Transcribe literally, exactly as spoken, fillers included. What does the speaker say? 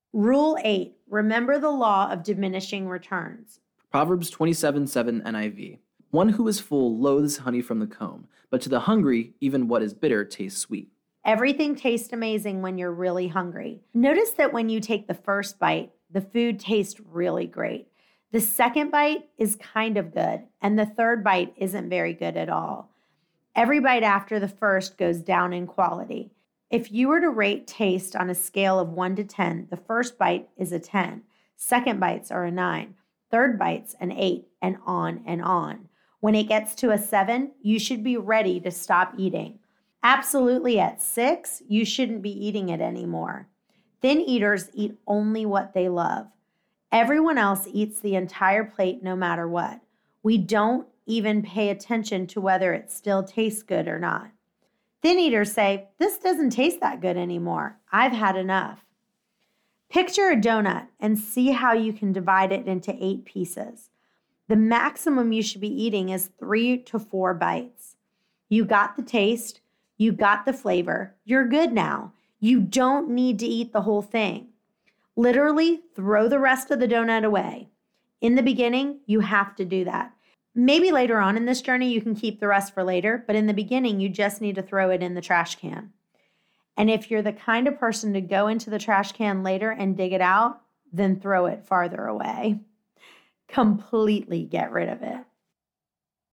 Rule eight, remember the law of diminishing returns. Proverbs twenty-seven seven N I V. One who is full loathes honey from the comb, but to the hungry, even what is bitter tastes sweet. Everything tastes amazing when you're really hungry. Notice that when you take the first bite, the food tastes really great. The second bite is kind of good, and the third bite isn't very good at all. Every bite after the first goes down in quality. If you were to rate taste on a scale of one to ten, the first bite is a ten, second bites are a nine, third bites an eight, and on and on. When it gets to a seven, you should be ready to stop eating. Absolutely at six, you shouldn't be eating it anymore. Thin eaters eat only what they love. Everyone else eats the entire plate no matter what. We don't even pay attention to whether it still tastes good or not. Thin eaters say, this doesn't taste that good anymore. I've had enough. Picture a donut and see how you can divide it into eight pieces. The maximum you should be eating is three to four bites. You got the taste, you got the flavor, you're good now. You don't need to eat the whole thing. Literally throw the rest of the donut away. In the beginning, you have to do that. Maybe later on in this journey, you can keep the rest for later, but in the beginning, you just need to throw it in the trash can. And if you're the kind of person to go into the trash can later and dig it out, then throw it farther away. Completely get rid of it.